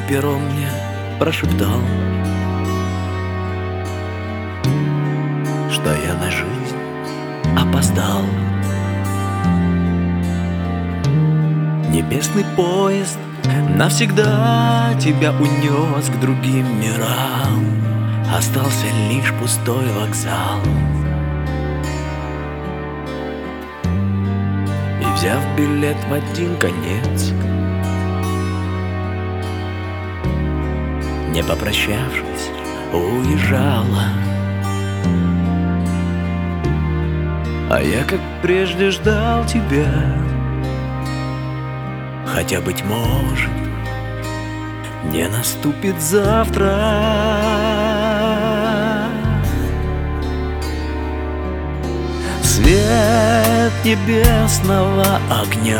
перо мне прошептал, что я на жизнь опоздал. Небесный поезд навсегда тебя унес к другим мирам. Остался лишь пустой вокзал. И, взяв билет в один конец, не попрощавшись, уезжала. А я, как прежде, ждал тебя, хотя, быть может, не наступит завтра. Свет небесного огня,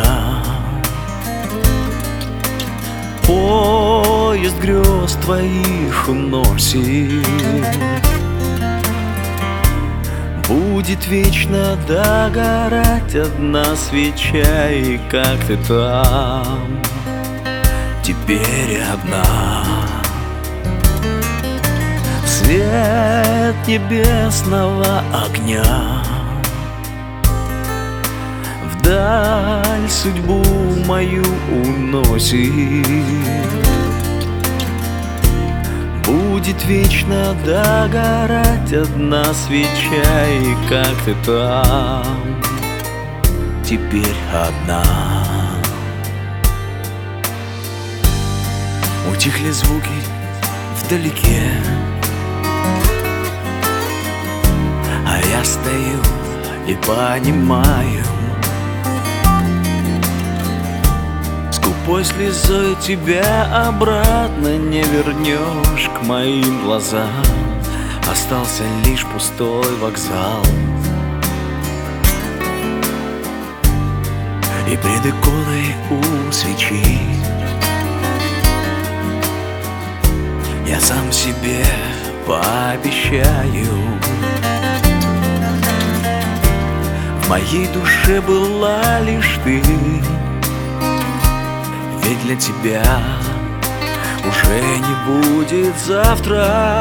поезд грез твоих уносит, будет вечно догорать одна свеча, и как ты там теперь одна. Свет небесного огня вдаль судьбу мою уносит, будет вечно догорать одна свеча, и как ты там теперь одна. Утихли звуки вдалеке, а я стою и понимаю, скупой слезой тебя обратно не вернешь к моим глазам. Остался лишь пустой вокзал, и пред иконой у свечи я сам себе пообещаю: в моей душе была лишь ты, ведь для тебя уже не будет завтра.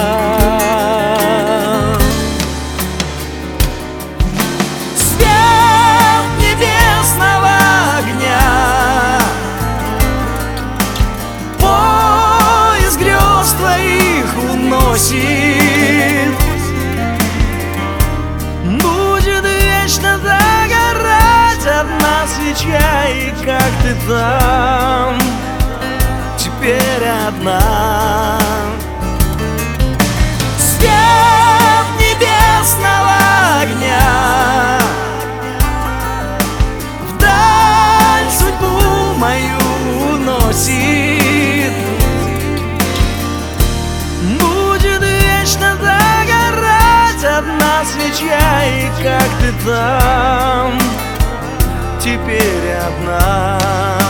Свет небесного огня, поезд грез твоих уносит, будет вечно догорать одна свеча, и как ты там теперь одна. Свет небесного огня вдаль судьбу мою уносит, будет вечно догорать одна свеча, и как ты там теперь одна.